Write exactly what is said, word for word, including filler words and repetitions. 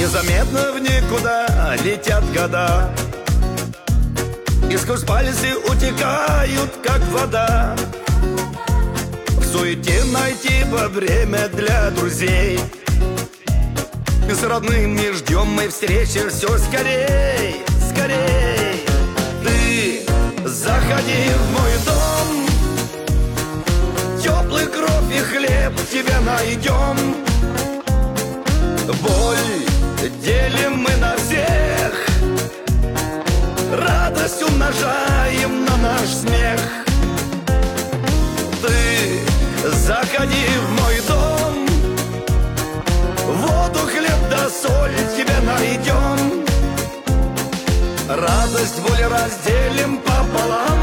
Незаметно в никуда летят года, и сквозь пальцы утекают, как вода. В суете найти бы время для друзей, и с родными ждем мы встречи все скорей, скорей. Ты заходи в мой дом, теплый кровь и хлеб тебе найдем. Боль делим мы на всех, радость умножаем на наш смех. Ты заходи в мой дом, воду, хлеб да соль тебе найдем. Радость, боль разделим пополам.